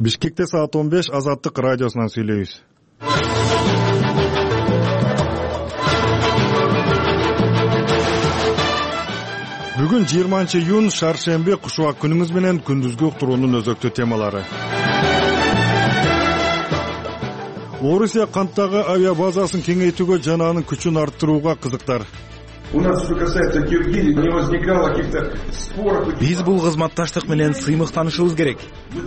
Бишкекте саат 15 Азаттык радиосунан сүйлөйбүз. Бүгүн 20-июнь шаршемби кушубак күнүңүз менен күндүзгү уктуруунун өзөктүү темалары. Орусия канттагы авиа базасын кеңейтүүгө жана анын күчүн арттырууга кызыктар. Биз бул кызматташтык менен сыймыктанышыбыз керек.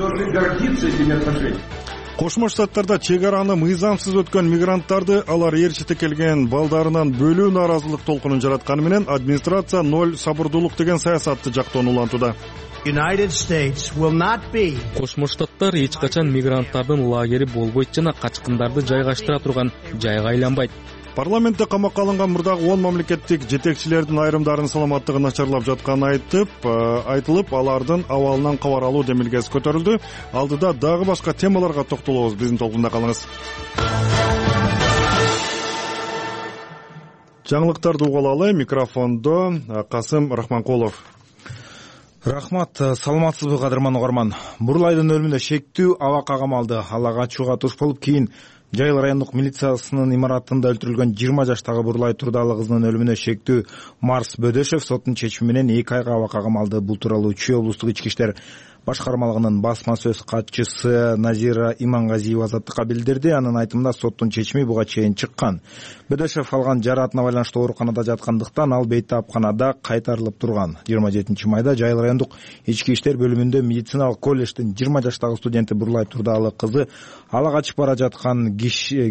Кошмо Штаттарда чек араны мыйзамсыз өткөн мигранттарды алар ээрчите келген балдарынан бөлүү нааразылык толкунун жаратканы менен администрация ноль сабырдуулук деген саясатты жактоон улантууда. Кошмо Штаттар эч качан мигранттардын лагери болбойт жана качкындарды жайгаштыра турган жайга айланбайт. Парламентте камакка алынган мурдагы 10 мамлекеттик жетекчилердин айрымдарынын саламаттыгы начарлап жатканы айтылып, алардын абалынан кабар алуу демилгеси көтөрүлдү. Алдыда дагы башка темаларга токтолобуз. Биздин толкунда калыңыз. Жаңылыктарды угулалы. Микрофондо Касым Рахманкулов. Рахмат, саламатсызбы кадырман угарман. Бурлайдын өлүмүнө шектүү аба кагамалды. Ала качууга туш болуп, кийин Жайыл райондук милициясынын имаратында өлтүрүлгөн 20 жаштагы Бурлай Турдалы кызынын өлүмүнө шектүү Марс Бөдөшев соттун чечими менен 2 айга аба кагамалды. Бул тууралуу Чүй облустук ички иштер башкармалыгынын басма сөз катчысы Назира Имангазиева Азаттыкка билдирди. Анын айтымында соттун чечими буга чейин чыккан. Бөдөшев алган жараатына байланыштуу ооруканада жаткандыктан ал бейтапканада кайтарылып турган. 27 майда Жайыл райондук ички иштер бөлүмүндө медициналык колледждин 20 жаштагы студенти Бурлай Турдалы кызын ала качып бара жаткан киши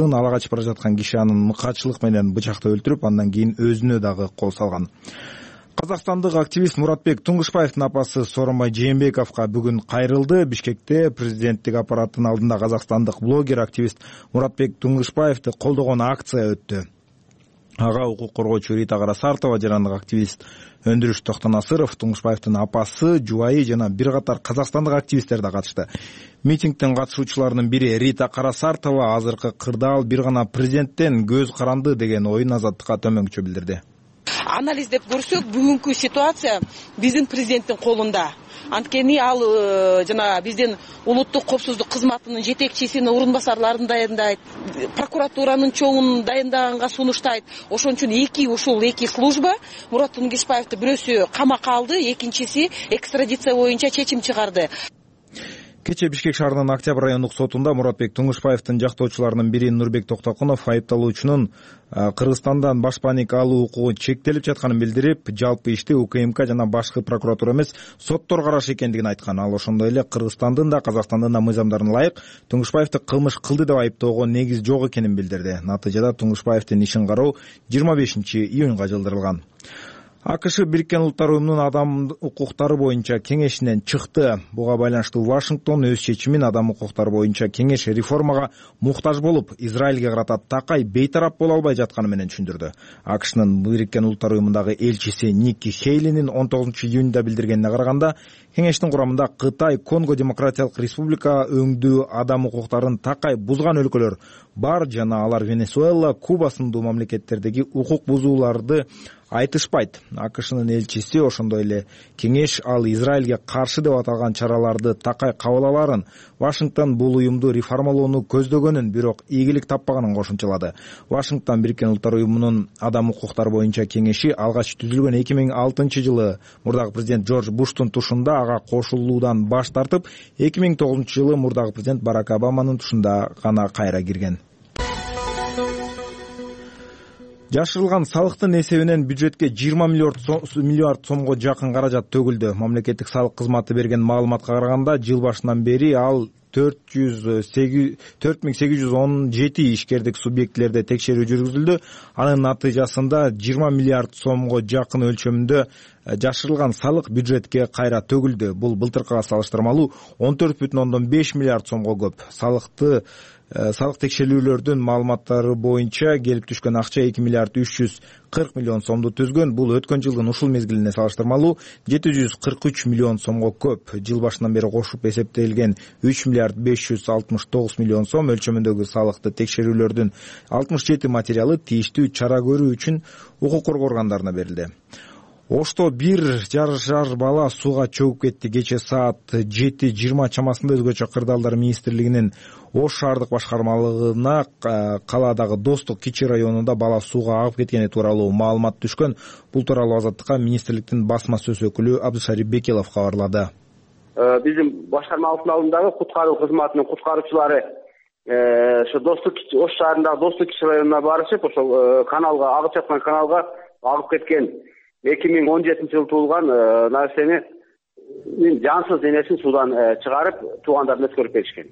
анын мыкаачылык менен бычактап өлтүрүп, андан кийин өзүнө дагы кол салган. Казакстандык активист Муратбек Туңгушбаевдин апасы Сооронбай Жээнбековго бүгүн кайрылды. Бишкекте президенттик аппараттын алдында казакстандык блогер активист Муратбек Туңгушбаевди колдогон акция өттү. Ага укук коргоочу Рита Карасартова, жарандык активист Өндүрүш Токтонасыров, Туңгушбаевдин апасы, жубайы жана бир катар казакстандык активисттер да катышты. Митингдин катышуучуларынын бири Рита Карасартова азыркы кырдаал бир гана президенттен көз каранды деген оюн Азаттыкка төмөнкүчө билдирди. Анализдеп көрсөк, бүгүнкү ситуация биздин президенттин колунда. Анткени ал жана биздин улуттук коопсуздук кызматынын жетекчисинин орунбасарларын дайындайт, прокуратуранын чоңун дайындаганга сунуштайт. Ошон үчүн ушул эки служба Мурат Туңгушбаевди бирөөсү камакка алды, экинчиси экстрадиция боюнча чечим чыгарды. Кече Бишкек шаарынын Октябрь райондук сотунда Муратбек Туңгушбаевдин жактоочуларынын бири Нурбек Токтокунов айыпталуучунун Кыргызстандан башпаник алуу укугу чектелип жатканын билдирип, жалпы ишти УКМК жана башкы прокуратура эмес, соттор карашы экендигин айткан. Ал ошондой эле Кыргызстандын да Казакстандын да мыйзамдарына ылайык Туңгушбаевди кылмыш кылды деп айыптоого негиз жок экенин билдирди. Натыйжада Туңгушбаевдин ишин кароо 25-июнга жылдырылган. АКШ Бириккен Улуттар уюмунун адам укуктары боюнча кеңешинен чыкты. Буга байланыштуу Вашингтон өз чечимин адам укуктары боюнча кеңеш реформага муктаж болуп, Израилге карата такай бейтарап боло албай жатканы менен түшүндүрдү. АКШнын Бириккен Улуттар уюмундагы элчиси Никки Хейлинин 19-июнда билдиргенине караганда, кеңештин курамында Кытай, Конго Демократиялык Республика өңдүү адам укуктарын такай бузган өлкөлөр бар жана алар Венесуэла, Куба сындуу мамлекеттердеги укук бузууларды айтышпайт. АКШнын элчиси ошондой эле кеңеш ал Израилге каршы деп аталган чараларды такай кабыл аларын, Вашингтон бул уюмду реформалоону көздөгөнүн, бирок ийгилик таппаганын кошумчалады. Вашингтон Бириккен Улуттар уюмунун адам укуктары боюнча кеңеши алгач түзүлгөн 2006-жылы мурдагы президент Джордж Буштун тушунда ага кошулуудан баш тартып, 2009-жылы мурдагы президент Барак Обаманын тушунда гана кайра кирген. Жашырылган салыктын эсебинен бюджетке 20 миллиард сомго жакын каражат төгүлдү. Мамлекеттик салык кызматы берген маалыматка караганда, жыл башынан бери ал 4817 ишкердик субъектилерде текшерүү жүргүзүлдү. Анын натыйжасында 20 миллиард сомго жакын өлчөмүндө жашырылган салык бюджетке кайра төгүлдү. Бул былтыркыга салыштырмалуу 14,5 миллиард сомго көп. Салык текшерүүлөрдүн маалыматтары боюнча келип түшкөн акча 2 миллиард 340 миллион сомду түзгөн. Бул өткөн жылдын ушул мезгилине салыштырмалуу 743 миллион сомго көп. Жыл башынан бери кошуп эсептелген 3 миллиард 569 миллион сом өлчөмүндөгү салыкты текшерүүлөрдүн 67 материалы тийиштүү чара көрүү үчүн укук коргоо органдарына берилди. Ошто бир жашар бала сууга чөгүп кетти. Кече саат 7:20 чамасында өзгөчө кырдаалдар министрлигинин Ош шаардык башкармалыгына калаадагы Достук кичи районунда бала сууга агып кеткени тууралуу маалымат түшкөн. Бул тууралуу Азаттыкка министрликтин басма сөз өкүлү Абдышарип Бекилов кабарлады. Биздин башкармалыктын алдындагы куткаруу кызматынын куткаруучулары ошо Достук Ош шаарындагы Достук кичи районуна барышып, ошол каналга агып жаткан каналга агып кеткен 2017-жылы туулган нарсени жансыз денесин суудан чыгарып туугандарына өткөрүп беришкен.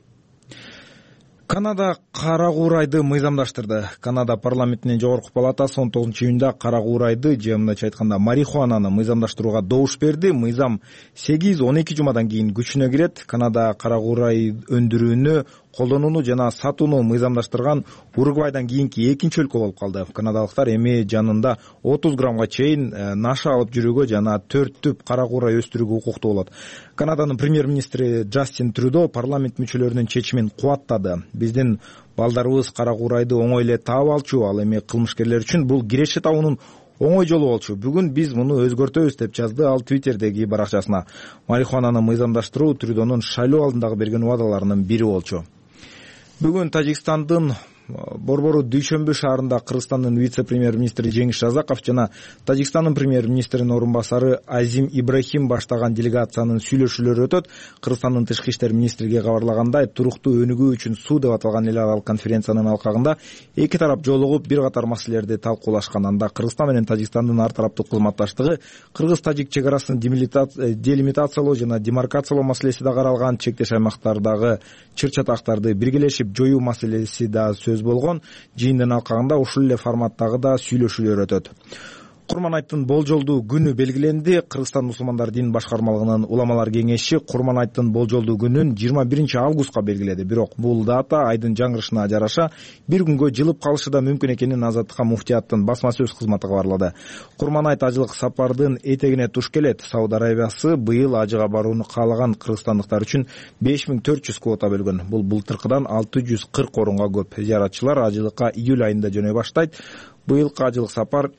Канада кара куурайды мыйзамдаштырды. Канада парламентинин жогорку палатасы 19-июнда кара куурайды же мындайча айтканда марихуананы мыйзамдаштырууга добуш берди. Мыйзам 8-12 жумадан кийин күчүнө кирет. Канада кара куурай өндүрүүнү, колдонууну жана сатууну мыйзамдаштырган Уругвайдан кийинки экинчи өлкө болуп калды. Канадалыктар эми жанында 30 граммга чейин наша алып жүрүүгө жана 4 түп кара куурай өстүрүүгө укуктуу болот. Канаданын премьер-министри Джастин Трюдо парламент мүчөлөрүнүн чечимин кубаттады. Биздин балдарыбыз кара куурайды оңой эле таап алчу, ал эми кылмышкерлер үчүн бул киреше табуунун оңой жолу болчу. Бүгүн биз муну өзгөртөбүз деп жазды ал Твиттердеги баракчасына. Марихуананы мыйзамдаштыруу Трюдонун шайлоо алдындагы берген убадаларынын бири болчу. Бүгүн Тажикстандын Борбору Дүйшөмбү шаарында Кыргызстандын вице-премьер-министри Жеңиш Жазаков жана Тажикстандын премьер-министринин орун басары Азим Ибрахим баштаган делегациянын сүйлөшүүлөрү өтөт. Кыргызстандын тышкы иштер министрлиги кабарлагандай, туруктуу өнүгүү үчүн суу деп аталган эл аралык конференциянын алкагында эки тарап жолугуп бир катар маселелерди талкуулашкан. Анда Кыргызстан менен Тажикстандын ар тараптык кызматташтыгы, кыргыз-тажик чек арасын делимитациялоо жана демаркациялоо маселеси да каралган. Чектеш аймактардагы чыр-чатактарды биргелешип жоюу маселеси да болгон. Жыйындын алкагында ушул эле форматтагы да сүйлөшүүлөр өтөт. Курман-айттын болжолдуу күнү белгиленди. Кыргызстан мусулмандар дин башкармалыгынын уламалар кеңеши Курман-айттын болжолдуу күнүн 21 августка белгиледи. Бирок бул дата айдын жаңырышына жараша бир күнгө жылып калышы да мүмкүн экенин Азаттыкка муфтияттын басма сөз кызматы кабарлады. Курман-айт ажылык сапардын этегине туш келет. Сауд Арабиясы быйыл ажыга барууну каалаган кыргызстандыктар үчүн 5400 квота бөлгөн. Бул былтыркыдан 640 орунга көп. Зыяратчылар ажылыкка июль айында жөнөй баштайт. Быйылкы ажылык сапар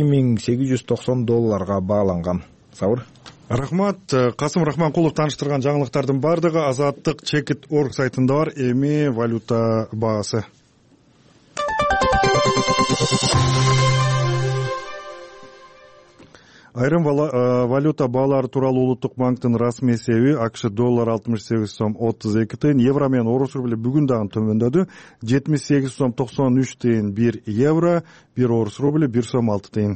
$2800 бааланган. Саур. Рахмат. Касым Рахманкулов тааныштырган жаңылыктардын бардыгы Азаттык Чекит.org сайтында бар. Эми валюта баасы. Айрым валюта баалары тууралуу Улуттук банктын расмий эсеби АКШ доллар 68 сом 32 тыйын, евро менен орус рубли бүгүн дагы төмөндөдү. 78 сом 93 тыйын 1 евро, 1 орус рубли 1 сом 6 тыйын.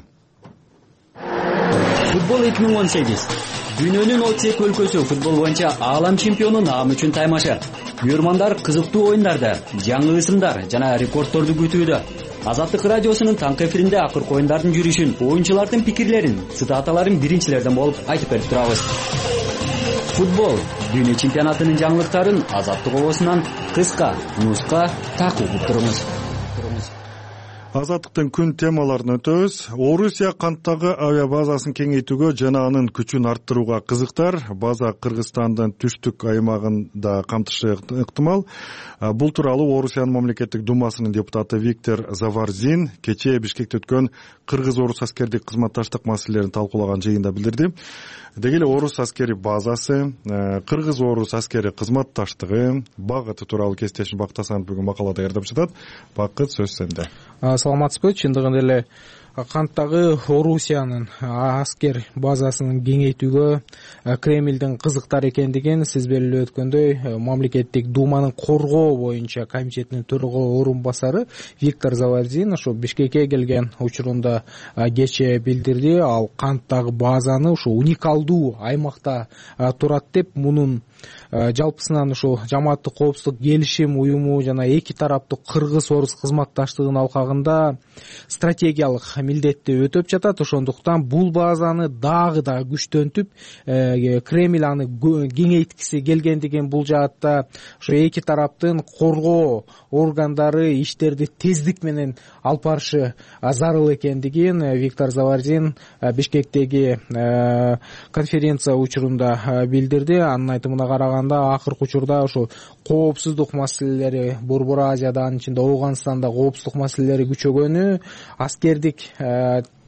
Футбол 2018. Дүйнөнүн 32 өлкөсү футбол боюнча аалам чемпиону наам үчүн таймашы. Күйөрмандар кызыктуу оюндарды, жаңы ысымдар жана рекордторду күтүүдө. Азаттык радиосунун таңкы эфиринде акыркы оюндардын жүрүшүн, оюнчулардын пикирлерин, цитаталарын биринчилерден болуп айтып берип турабыз. Футбол дүйнө чемпионатынын жаңылыктарын Азаттык обосунан кыска, нуска такып угуп туруңуз. Азаттыктын күн темаларын өтөбүз. Орусия канттагы авиа базасын кеңейтүүгө жана анын күчүн арттырууга кызыктар. База Кыргызстандын түштүк аймагында камтышы ыктымал. Бул тууралуу Орусиянын мамлекеттик думасынын депутаты Виктор Заварзин кечээ Бишкекте өткөн кыргыз-орус аскердик кызматташтык маселелерин талкуулаган жыйында билдирди. Деги эле орус аскери базасы, кыргыз-орус аскери кызматташтыгы багыты тууралуу кесиптешим Бактасан бүгүн макалада ырдап жатат. Бакыт, сөз сенде. Саламатсызбы? Чындыгында эле канттагы Орусиянын аскер базасын кеңейтүүгө Кремлдин кызыктар экендигин сиз белгилеп өткөндөй мамлекеттик думанын коргоо боюнча комитетинин төрагасы орун басары Виктор Заварзин ошо Бишкекке келген учурунда кечээ билдирди. Ал канттагы базаны ошо уникалдуу аймакта турат деп, мунун жалпысынан ушул жамааттык коопсуздук келишим уюму жана эки тараптык кыргыз-орус кызматташтыгынын алкагында стратегиялык милдетти өтөп жатат. Ошондуктан бул базаны дагы да күчтөнтүп, Кремль аны кеңейткиси келгендигин, бул жаатта ошо эки тараптын коргоо органдары иштерди тездик менен алып барышы зарыл экендигин Виктор Заварзин Бишкектеги конференция учурунда билдирди. Анын айтымына караганда акыркы учурда ошо коопсуздук маселелери Борбор Азияда, анын ичинде Ооганстанда коопсуздук маселелери күчөгөнү, аскердик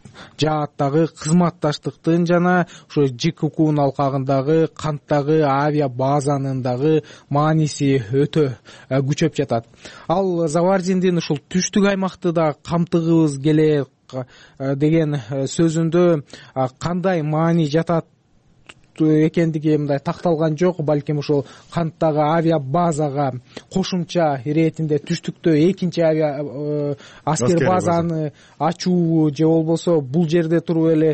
жааттагы кызматташтыктын жана ошо ЖККнун алкагындагы канттагы авиа базанын дагы мааниси өтө күчөп жатат. Ал Заварзиндин ушул түштүк аймакты да камтыгыбыз келет деген сөзүндө кандай маани жатат экендиги мындай такталган жок. Балким ошол канттагы авиа базага кошумча иретинде түштүктө экинчи авиа аскер базаны ачуу же болбосо бул жерде туруп эле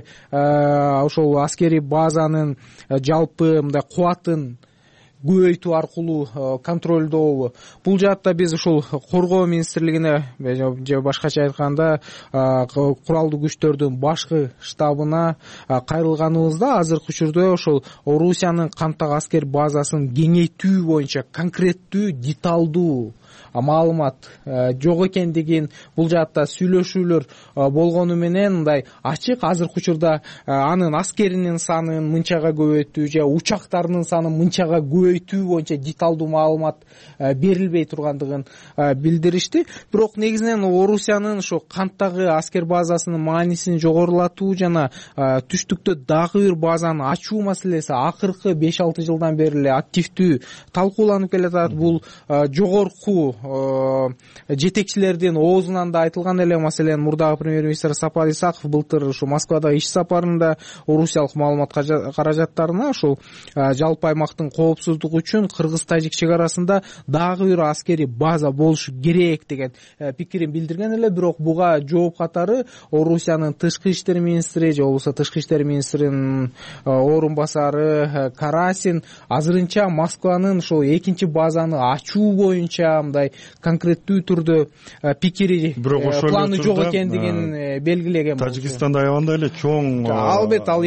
ошол аскерий базанын жалпы мындай кубатын көбөйтүү аркылуу контролдообу. Бул жаатта биз ушул коргоо министрлигине же башкача айтканда куралдуу күчтөрдүн башкы штабына кайрылганыбызда азыркы учурда ошол Орусиянын канттагы аскер базасын кеңейтүү боюнча конкреттүү деталдуу маалымат жок экендигин, бул жаатта сүйлөшүүлөр болгону менен мындай ачык азыркы учурда анын аскеринин санын мынчага көбөйтүү же учактарынын санын мынчага көбөйтүү боюнча деталдуу маалымат берилбей тургандыгын билдиришти. Бирок негизинен Орусиянын ошо канттагы аскер базасынын маанисин жогорулатуу жана түштүктө дагы бир базаны ачуу маселеси акыркы 5-6 жылдан бери эле активдүү талкууланып келатат. Бул жогорку жетекчилердин оозунан да айтылган эле. Маселен, мурдагы премьер-министр Сапар Исаков былтыр ушу Москвадагы иш сапарында орусиялык маалымат каражаттарына ушул жалпы аймактын коопсуздугу үчүн кыргыз-тажик чек арасында дагы бир аскерий база болушу керек деген пикирин билдирген эле. Бирок буга жооп катары Орусиянын тышкы иштер министри же болбосо тышкы иштер министринин орун басары Карасин азырынча Москванын ушул экинчи базаны ачуу боюнча мындай конкреттүү түрдө пикири, планы жок экендигин белгилеген. Тажикстанда аябандай эле чоң албетте ал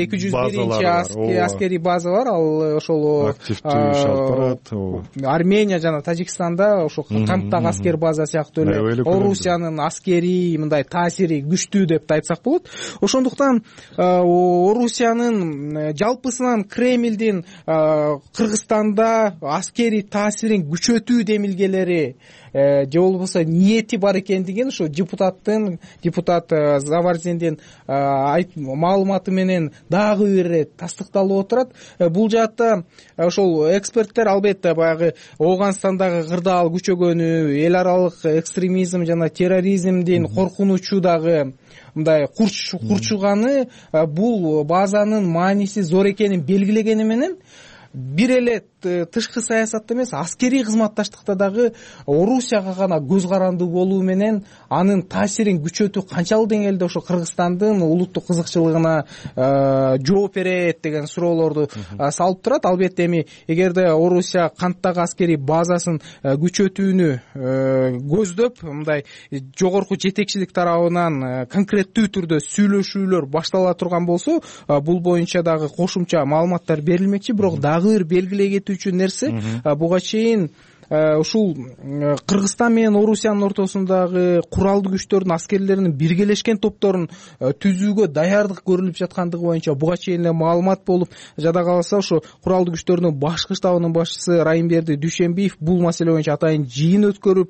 201 аскерий база бар. Ал ошол активдүү иш алып барат. Армения жана Тажикстанда ошол канттагы аскер база сыяктуу эле Орусиянын аскерий мындай таасири күчтүү деп айтсак болот. Ошондуктан Орусиянын жалпысынан Кремлдин Кыргызстанда аскерий таасирин күчөтүү демилгелери же болбосо ниети бар экендигин ушу депутат Заварзиндин маалыматы менен дагы бир ирет тастыкталып отурат. Бул жаатта ошол эксперттер албетте баягы Ооганстандагы кырдаал күчөгөнү, эл аралык экстремизм жана терроризмдин коркунучу дагы мындай курчуганы бул базанын мааниси зор экенин белгилегени менен бир эле тышкы саясатта эмес, аскерий кызматташтыкта дагы Орусияга гана көз карандуу болуу менен анын таасирин күчөтүү канчалык деңгээлде ошо Кыргызстандын улуттук кызыкчылыгына жооп берет деген суроолорду салып турат. Албетте эми эгерде Орусия канттагы аскерий базасын күчөтүүнү көздөп мындай жогорку жетекчилик тарабынан конкреттүү түрдө сүйлөшүүлөр баштала турган болсо, бул боюнча дагы кошумча маалыматтар берилмекчи. Бирок дагы бир белгилей кетүүчү нерсе, буга чейин ушул Кыргызстан менен Орусиянын ортосундагы куралдуу күчтөрдүн аскерлеринин биргелешкен топторун түзүүгө даярдык көрүлүп жаткандыгы боюнча буга чейин эле маалымат болуп, жада калса ошо куралдуу күчтөрдүн башкы штабынын башчысы Райымберди Дүйшөнбиев бул маселе боюнча атайын жыйын өткөрүп,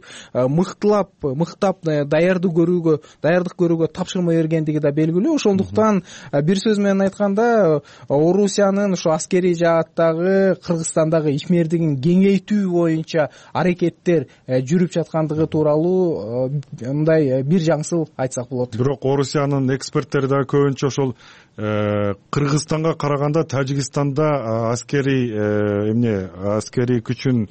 мыктап даярдык көрүүгө тапшырма бергендиги да белгилүү. Ошондуктан бир сөз менен айтканда Орусиянын ошо аскерий жааттагы Кыргызстандагы ишмердигин кеңейтүү боюнча аракеттер жүрүп жаткандыгы тууралуу мындай бир жаңсыл айтсак болот. Бирок Орусиянын эксперттери да көбүнчө ошол Кыргызстанга караганда Тажикстанда аскерий күчүн,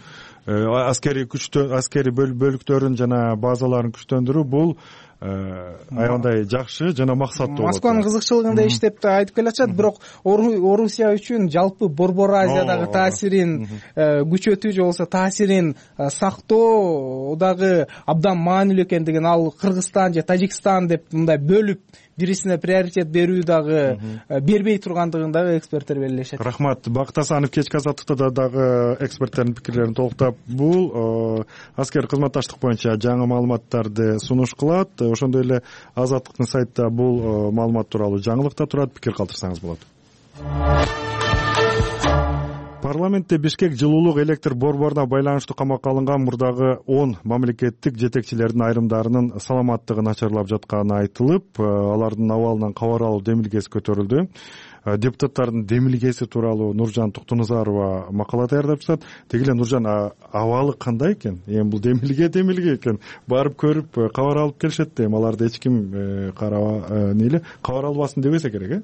аскерий бөлүктөрүн жана базаларын күчтөндүрүү бул аябандай жакшы жана максаттуу болот. Москванын кызыкчылыгында иштеп да айтып келатышат. Бирок Орусия үчүн жалпы Борбор Азиядагы таасирин күчөтүү же болбосо таасирин сактоо дагы абдан маанилүү экендигин, ал Кыргызстан же Тажикстан деп мындай бөлүп бирисине приоритет берүү дагы бербей тургандыгын дагы эксперттер белгилешет. Рахмат. Бакыт Асанов кечки азаттыкта дагы эксперттердин пикирлерин толуктап бул аскер кызматташтык боюнча жаңы маалыматтарды сунуш кылат. Ошондой эле Азаттыктын сайтта бул маалымат тууралуу жаңылык да турат, пикир калтырсаңыз болот. Парламентте Бишкек жылуулук электр борборуна байланыштуу камакка алынган мурдагы 10 мамлекеттик жетекчилердин айрымдарынын саламаттыгы начарлап жатканы айтылып, алардын абалынан кабар алуу демилгеси көтөрүлдү. Депутаттардын демилгеси тууралуу Нуржан Туктуназарова макала даярдап жатат. Деги эле Нуржан, абалы кандай экен? Эми бул демилге экен. Барып көрүп кабар алып келишет да, эми аларды эч ким кабар албасын дебесе керек,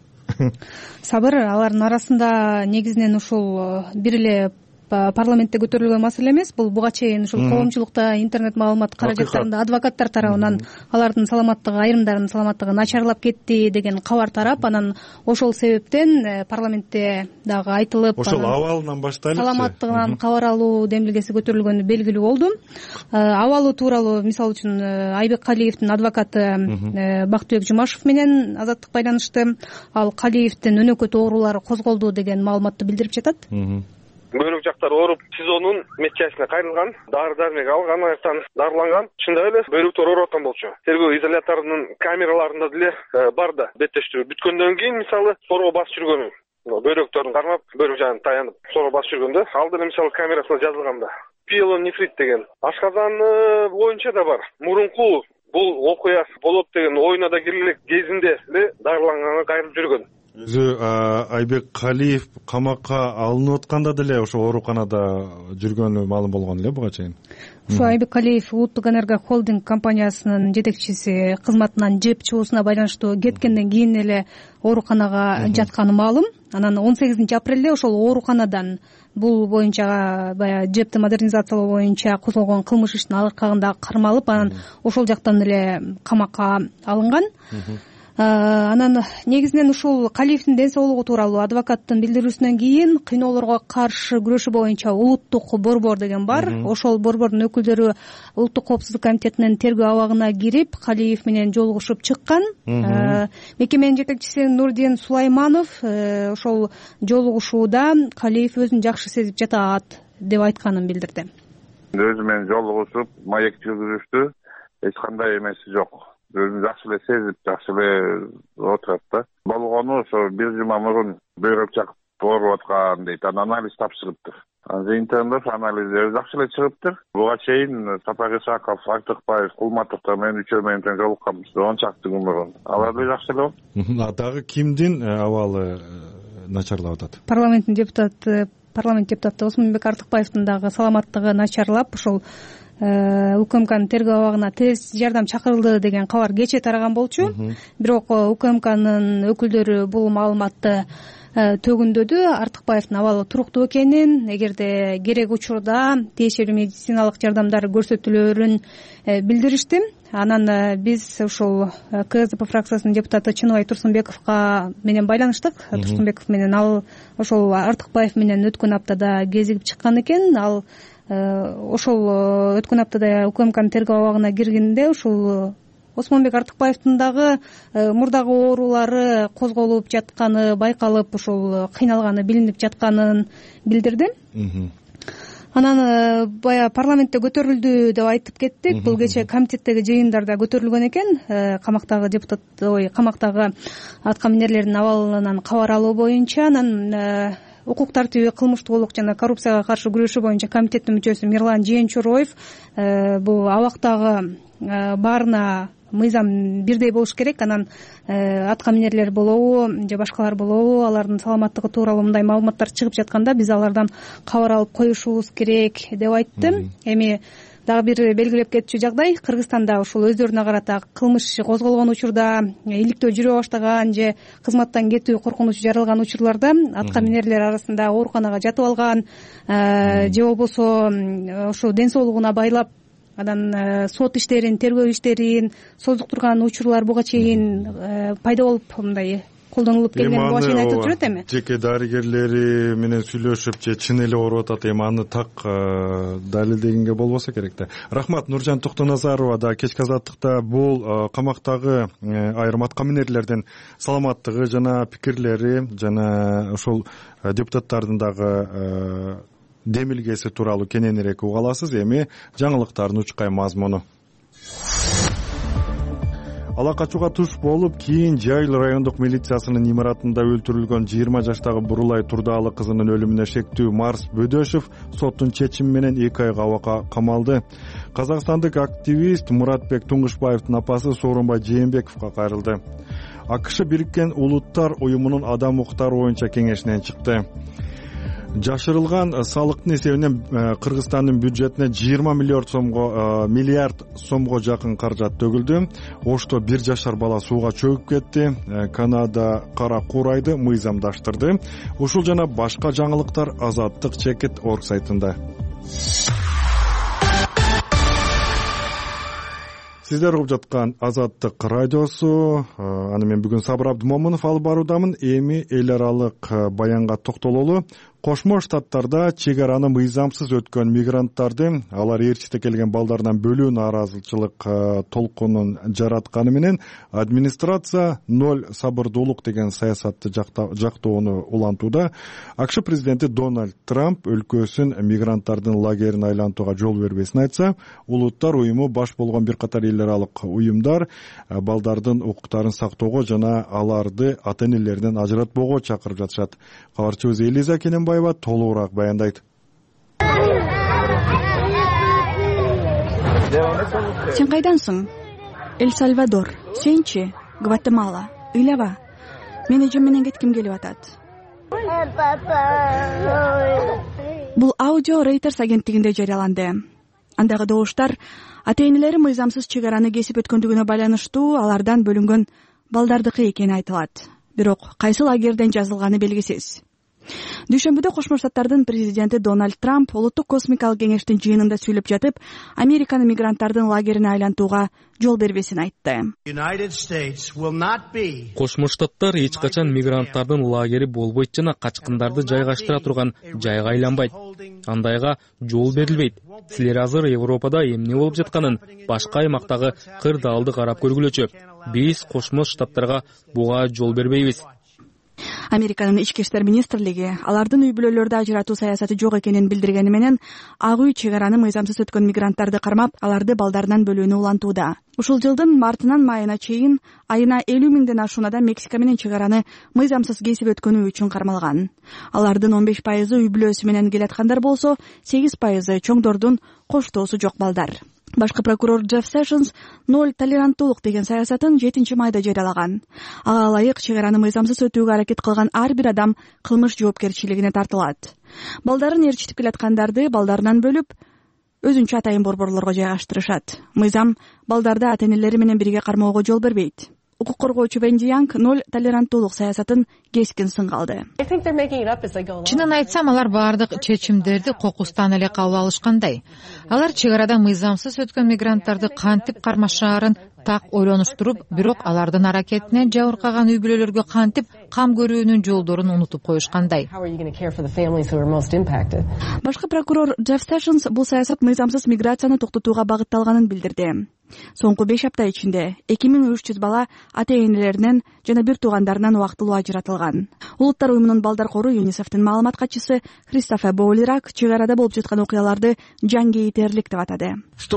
Сабыр, алардын арасында негизинен ушул бир эле парламентте көтөрүлгөн маселе эмес. Бул буга чейин ушул коомчулукта, интернет маалымат каражаттарында адвокаттар тарабынан алардын саламаттыгы, айрымдарынын саламаттыгы начарлап кетти деген кабар тарап, анан ошол себептен парламентте дагы айтылып, ошол абалынан баштайлыкчы, саламаттыгынан кабар алуу демилгеси көтөрүлгөнү белгилүү болду. Абалы тууралуу мисалы үчүн Айбек Калиевдин адвокаты Бактыбек Жумашев менен Азаттык байланышты. Ал Калиевдин өнөкөт оорулары козголду деген маалыматты билдирип жатат. Бөлөк жактар ооруп, СИЗОнун медчастина кайрылган, дары-дармек алган, аяктан дарыланган. Чындап эле бөйрөктөр ооруп аткан болчу. Тергөө изоляторунун камераларында деле бар да. Беттештирүү бүткөндөн кийин мисалы сорго басып жүргөнү, бөйрөктөрүн кармап, бөйрөк жагын таянып сорго басып жүргөндө ал деле мисалы камерасына жазылган да. Пиелонефрит деген ашказан боюнча да бар. Мурунку бул окуя болот деген оюна да кире элек кезинде эле дарыланганга кайрылып жүргөн. Өзү Айбек Калиев камакка алынып атканда деле ошо ооруканада жүргөнү маалым болгон эле буга чейин. Ошо Айбек Калиев Улуттук энерго холдинг компаниясынын жетекчиси кызматынан жеп чыгуусуна байланыштуу кеткенден кийин эле ооруканага жатканы маалым. Анан 18 апрелде ошол ооруканадан бул боюнча баягы жепти модернизациялоо боюнча козголгон кылмыш ишин аркагында кармалып, анан ошол жактан эле камакка алынган. Анан негизинен ушул Калиевдин ден соолугу тууралуу адвокаттын билдирүүсүнөн кийин кыйноолорго каршы күрөшүү боюнча улуттук борбор деген бар. Ошол борбордун өкүлдөрү Улуттук коопсуздук комитетинин тергөө абагына кирип, Калиев менен жолугушуп чыккан. Мекеменин жетекчиси Нурдин Сулайманов ошол жолугушууда Калиев өзүн жакшы сезип жатат деп айтканын билдирди. Өзү менен жолугушуп, маек жүргүзүштү. Эч кандай эмеси жок. Өзүн жакшы эле сезип, жакшы эле отурат да. Болгону ошо бир жума мурун бөйрөк жак ооруп аткан дейт. Анан анализ тапшырыптыр. Жыйынтыгында анализдери жакшы эле чыгыптыр. Буга чейин Сапар Исаков, Артыкбаев, Кулматовдор менен үчөө менен тең жолукканбыз 10 чакты күн мурун. Алар да жакшы эле болду. Дагы кимдин абалы начарлап атат? Парламент депутаты Осмонбек Артыкбаевдин дагы саламаттыгы начарлап, ошол УКМКнын тергөө абагына тез жардам чакырылды деген кабар кечээ тараган болчу. Бирок УКМКнын өкүлдөрү бул маалыматты төгүндөдү. Артыкбаевдин абалы туруктуу экенин, эгерде керек учурда тиешелүү медициналык жардамдар көрсөтүлөрүн билдиришти. Анан биз ушул КСДП фракциясынын депутаты Чыныбай Турсунбековго менен байланыштык. Турсунбеков менен ал ошол Артыкбаев менен өткөн аптада кезигип чыккан экен. Ал ошол өткөн аптада УКМКнын тергөө абагына киргенде ушул Осмонбек Артыкбаевдин дагы мурдагы оорулары козголуп жатканы байкалып, ушул кыйналганы билинип жатканын билдирди. Анан бая парламентте көтөрүлдү деп айтып кеттик. Бул кечээ комитеттеги жыйындарда көтөрүлгөн экен. Камактагы депутат, камактагы аткаминерлердин абалынан кабар алуу боюнча. Анан укук тартиби, кылмыштуулук жана коррупцияга каршы күрөшүү боюнча комитеттин мүчөсү Мирлан Жээнчуроев бул абактагы баарына мыйзам бирдей болуш керек. Анан аткаминерлер болобу же башкалар болобу, алардын саламаттыгы тууралуу мындай маалыматтар чыгып жатканда биз алардан кабар алып коюшубуз керек деп айтты. Эми дагы бир белгилеп кетчү жагдай, Кыргызстанда ушул өздөрүнө карата кылмыш козголгон учурда, иликтөө жүрө баштаган же кызматтан кетүү коркунучу жаралган учурларда аткаминерлер арасында ооруканага жатып алган же болбосо ошо ден соолугуна байлап анан сот иштерин, тергөө иштерин создуктурган учурлар буга чейин пайда болуп мындай колдонулуп келген буга чейин айтылып жүрөт. Эми жеке дарыгерлери менен сүйлөшүп же чын эле ооруп атат, эми аны так далилдегенге болбосо керек да. Рахмат. Нуржан Туктуназарова да кечки азаттыкта бул камактагы айрым аткаминерлердин саламаттыгы жана пикирлери жана ошол депутаттардын дагы демилгеси тууралуу кененирээк уга аласыз. Эми жаңылыктардын учкай мазмуну. ала качууга туш болуп кийин Жайыл райондук милициясынын имаратында өлтүрүлгөн 20 жаштагы Бурулай Турдаалы кызынын өлүмүнө шектүү Марс Бөдөшев соттун чечими менен 2 айга абакка камалды. Казакстандык активист Муратбек Туңгушбаевдин апасы Сооронбай Жээнбековго кайрылды. АКШ Бириккен Улуттар уюмунун адам укуктары боюнча кеңешинен чыкты. Жашырылган салыктын эсебинен Кыргызстандын бюджетине 20 миллиард сомго жакын каражат төгүлдү. Ошто 1 жашар бала сууга чөгүп кетти. Канада кара курайды мыйзамдаштырды. Ушул жана башка жаңылыктар Азаттык Чекит орг сайтында. Сиздер угуп жаткан Азаттык радиосу. Аны мен бүгүн Сабыр Абдымомунов алып баруудамын. Эми эл аралык баянга токтололу. Кошмо Штаттарда чек араны мыйзамсыз өткөн мигранттарды алар ээрчите келген балдарынан бөлүү нааразычылык толкунун жаратканы менен администрация ноль сабырдуулук деген саясатты жактоону улантууда. АКШ президенти Дональд Трамп өлкөсүн мигранттардын лагерин айлантууга жол бербесин айтса, Улуттар уюму баш болгон бир катар эл аралык уюмдар балдардын укуктарын сактоого жана аларды ата-энелеринен ажыратпоого чакырып жатышат. Кабарчыбыз Элиза Кененбаева толугураак баяндайт. Сен кайдансың? Эль-Сальвадор. Сенчи? Гватемала. Ыйлаба. Мен эжем менен кетким келип атат. Бул аудио Reuters агенттигинде жарыяланды. Андагы добуштар ата-энелери мыйзамсыз чек араны кесип өткөндүгүнө байланыштуу алардан бөлүнгөн балдардыкы экени айтылат. Бирок кайсы лагерден жазылганы белгисиз. Дүйшөмбүдө Кошмо Штаттардын президенти Дональд Трамп улуттук космикалык кеңештин жыйынында сүйлөп жатып, Американы мигранттардын лагерине айлантууга жол бербесин айтты. Кошмо Штаттар эч качан мигранттардын лагери болбойт жана качкындарды жайгаштыра турган жайга айланбайт. Андайга жол берилбейт. Силер азыр Европада эмне болуп жатканын башка аймактагы кырдаалды карап көргүлөчү. Биз Кошмо Штаттарга буга жол бербейбиз. Американын ички иштер министрлиги алардын үй бүлөлөрдү ажыратуу саясаты жок экенин билдиргени менен ак үй чек араны мыйзамсыз өткөн мигранттарды кармап, аларды балдарынан бөлүүнү улантууда. Ушул жылдын мартынан майына чейин айына 50 миңден ашуун адам Мексика менен чек араны мыйзамсыз кесип өткөнү үчүн кармалган. Алардын 15% үй бүлөсү менен келаткандар болсо, 8% чоңдордун коштоосу жок балдар. Башкы прокурор Джефф Сэшнс ноль толеранттуулук деген саясатын 7 майда жарыялаган. Ага ылайык чек араны мыйзамсыз өтүүгө аракет кылган ар бир адам кылмыш жоопкерчилигине тартылат. Балдарын ээрчитип келаткандарды балдарынан бөлүп, өзүнчө атайын борборлорго жайгаштырышат. Мыйзам балдарды ата-энелери менен бирге кармоого жол бербейт. Укук коргоочу Венди Янг ноль толеранттуулук саясатын кескин сынга алды. Чынын айтсам, алар баардык чечимдерди кокустан эле кабыл алышкандай. Алар чек арада мыйзамсыз өткөн мигранттарды кантип кармашаарын так ойлонуштуруп, бирок алардын аракетинен жабыркаган үй бүлөлөргө кантип кам көрүүнүн жолдорун унутуп коюшкандай. Башкы прокурор Джефф Сэшнс бул саясат мыйзамсыз миграцияны токтотууга багытталганын билдирди. Соңку 5 апта ичинде 2300 бала ата-энелеринен жана бир туугандарынан убактылуу ажыратылган. Улуттар уюмунун балдар кору ЮНИСЕФтин маалымат катчысы Кристофер Боулирак чек арада болуп жаткан окуяларды жан кейтерлик деп атады.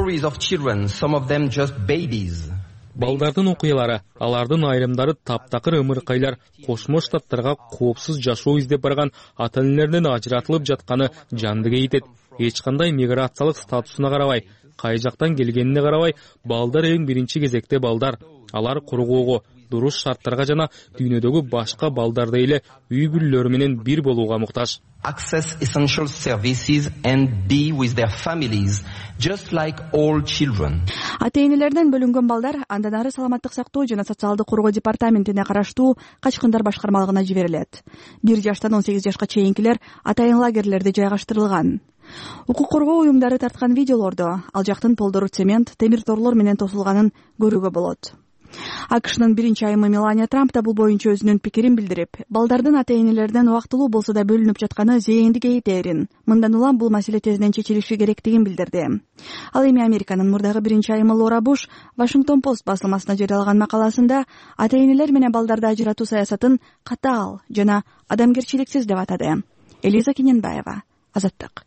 Балдардын окуялары, алардын айрымдары таптакыр ымыркайлар, Кошмо Штаттарга коопсуз жашоо издеп барган ата-энелеринен ажыратылып жатканы жанды кейтет. Эч кандай миграциялык статусуна карабай, кай жактан келгенине карабай, балдар эң биринчи кезекте балдар. Алар кургоого, дуруш шарттарга жана дүйнөдөгү башка балдардай эле үй бүлөлөрү менен бир болууга муктаж. Access essential services and be with their families just like all children. Ата-энелерден бөлүнгөн балдар андан ары саламаттык сактоо жана социалдык коргоо департаментине караштуу качкындар башкармалыгына жиберилет. 1 жаштан 18 жашка чейинкилер атайын лагерлерде жайгаштырылган. Укук коргоо уюмдары тарткан видеолордо ал жактын полдору цемент, темир торлор менен тосулганын көрүүгө болот. АКШнын биринчи айымы Мелания Трамп да бул боюнча өзүнүн пикирин билдирип, балдардын ата-энелеринен убактылуу болсо да бөлүнүп жатканы зээнди кейтерин, мындан улам бул маселе тезинен чечилиши керектигин билдирди. Ал эми Американын мурдагы биринчи айымы Лора Буш Вашингтон Пост басылмасына жарыялаган макаласында ата-энелер менен балдарды ажыратуу саясатын катаал жана адамгерчиликсиз деп атады. Элиза Кененбаева, Азаттык.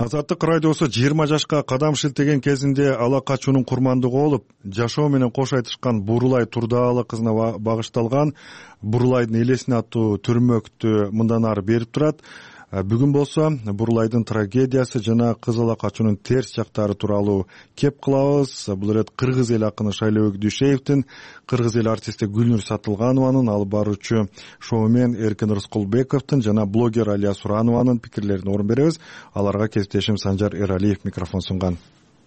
Азаттык радиосу 20 жашка кадам шилтеген кезинде ала качуунун курмандыгы болуп, жашоо менен кош айтышкан Бурулай Турдаалы кызына багышталган Бурулайдын элесине аттуу түрмөктү мындан ары берип турат. Бүгүн болсо Бурулайдын трагедиясы жана кыз ала качуунун терс жактары тууралуу кеп кылабыз. Бул ирет кыргыз эл акыны Шайлообек Дүйшеевдин, кыргыз эл артисти Гүлнур Сатылганованын, алып баруучу шоумен Эркин Рыскулбековдун жана блогер Алия Суранованын пикирлерине орун беребиз. Аларга кесиптешим Санжар Эралиев микрофон сунган.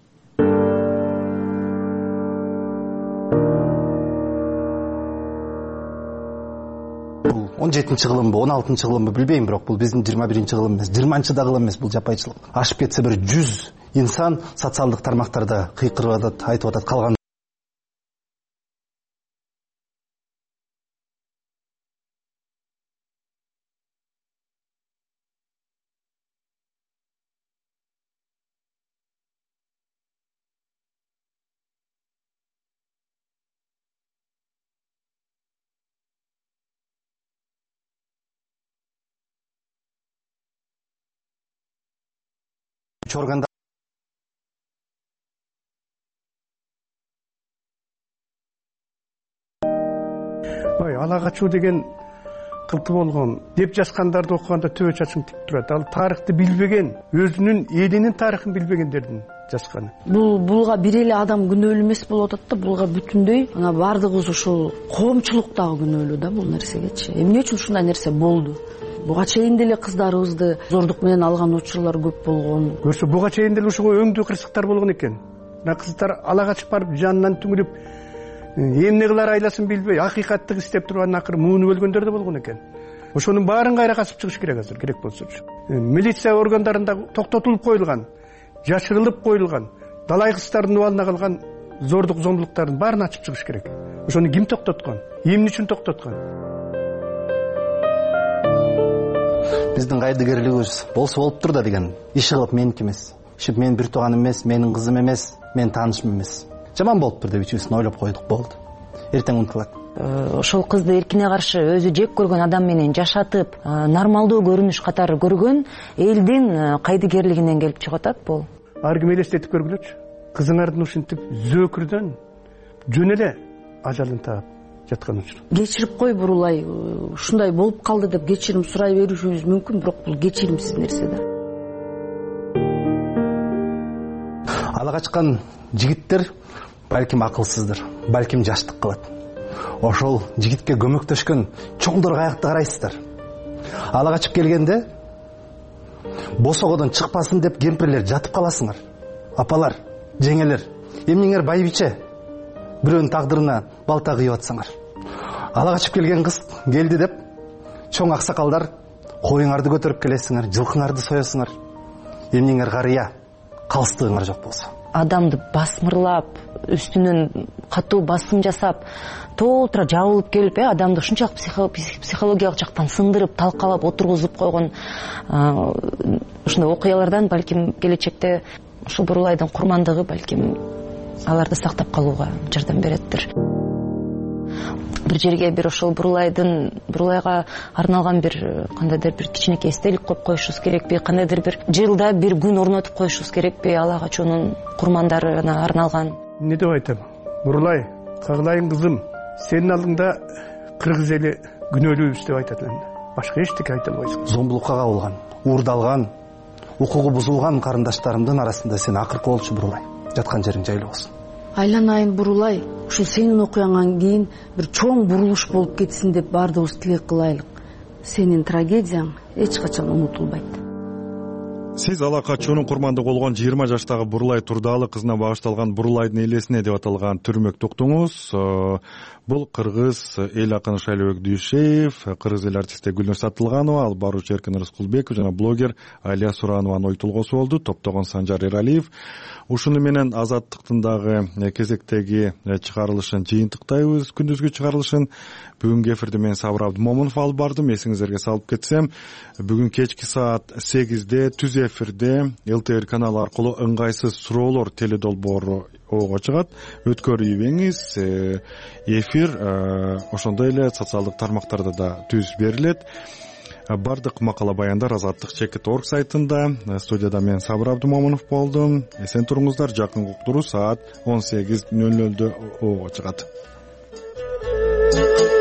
17-нчи кылымбы, 16-нчы кылымбы билбейм, бирок бул биздин 21-нчи кылым эмес, 20-нчы да кылым эмес, бул жапайчылык. Ашып кетсе бир 100 инсан социалдык тармактарда кыйкырып атат, айтып атат, калган органдар ала качуу деген кылты болгон деп жазгандарды окуганда төбө чачың тик турат. Ал тарыхты билбеген, өзүнүн элинин тарыхын билбегендердин жазганы. Булга бир эле адам күнөөлүү эмес болуп атат да, булга бүтүндөй ана бардыгыбыз ушул коомчулук дагы күнөөлүү да бул нерсегечи. Эмне үчүн ушундай нерсе болду? Буга чейин деле кыздарыбызды зордук менен алган учурлар көп болгон. Көрсө буга чейин деле ушуга өңдүү кырсыктар болгон экен. Мына кыздар ала качып барып жанынан түңүлүп эмне кылар айласын билбей акыйкаттык издеп турган акыры муунуп өлгөндөр да болгон экен. Ошонун баарын кайра казып чыгыш керек азыр, керек болсочу. Милиция органдарында токтотулуп коюлган, жашырылып коюлган, далай кыздардын убалына калган зордук зомбулуктардын баарын ачып чыгыш керек. Ошону ким токтоткон? Эмне үчүн токтоткон? Биздин кайдыгерлигибиз болсо болуптур да деген иши кылып меники эмес. Иши менин бир тууганым эмес, менин кызым эмес, менин таанышым эмес. Жаман болуптур деп ичибизден ойлоп койдук, болду. Эртең унутулат. Ошол кызды эркине каршы өзү жек көргөн адам менен жашатып, нормалдуу көрүнүш катары көргөн элдин кайдыгерлигинен келип чыгып атат бул. Ар ким элестетип көргүлөчү. Кызыңардын ушинтип зөөкүрдөн жөн эле ажалын таап жаткан учур. Кечирип кой Бурулай, ушундай болуп калды деп кечирим сурай беришибиз мүмкүн, бирок бул кечиримсиз нерсе да. Ала качкан жигиттер балким акылсыздыр, балким жаштык кылат. Ошол жигитке көмөктөшкөн чоңдор каякты карайсыздар. Ала качып келгенде босогодон чыкпасын деп кемпирлер жатып каласыңар. Апалар, жеңелер, эмнеңер байбиче бирөөнүн тагдырына балта кыйып атсаңар. Ала качып келген кыз келди деп чоң аксакалдар коюңарды көтөрүп келесиңер, жылкыңарды соесиңар. Эмнеңер карыя, калыстыгыңар жок болсо. Адамды басмырлап, үстүнөн катуу басым жасап, толтура жабылып келип, адамды ушунчалык психологиялык жактан сындырып, талкалап отургузуп койгон ушундай окуялардан балким келечекте ушул Бурулайдын курмандыгы балким аларды сактап калууга жардам береттир. Бир жерге бир ошол Бурулайга арналган бир кандайдыр бир кичинекей эстелик коюп коюшубуз керекпи, кандайдыр бир жылда бир күн орнотуп коюшубуз керекпи, ала качуунун курмандарына арналган. Эмне деп айтам? Бурулай, кагылайын кызым, сенин алдыңда кыргыз эли күнөөлүүбүз деп айтат элем. Башка эчтеке айта албайсың. Зомбулукка кабылган, уурдалган, укугу бузулган карындаштарымдын арасында сен акыркы болчу Бурулай. Жаткан жериң жайлуу болсун. Айланайын Бурулай, ушул сенин окуяңан кийин бир чоң бурулуш болуп кетсин деп баардыгыбыз тилек кылайлык. Сенин трагедияң эч качан унутулбайт. Сиз ала качуунун курмандыгы болгон 20 жаштагы Бурулай Турдаалы кызына багышталган Бурулайдын элесине деп аталган түрмөктү уктуңуз. Бул кыргыз эл акыны Шайлообек Дүйшеев, кыргыз эл артисти Гүлнур Сатылганова, алып баруучу Эркин Рыскулбеков жана блогер Алия Суранованын ой толгосу болду. Топтогон Санжар Эралиев. Ушуну менен Азаттыктын дагы кезектеги чыгарылышын жыйынтыктайбыз. Күндүзгү чыгарылышын бүгүнкү эфирде мен Сабыр Абдымомунов алып бардым. Эсиңиздерге салып кетсем, бүгүн кечки саат 8-де түз эфирде ЛТР каналы аркылуу ыңгайсыз суроолор теледолбоору ого чыгат. Өткөрүбеңиз. Эфир ошондой эле социалдык тармактарда да түз берилет. бардык макала баяндар azаттык.org сайтында. Студияда мен Сабыр Абдумомунов болдум. Эсен туруңуздар. Жакынкы уктуруу саат 18:00 чыгат.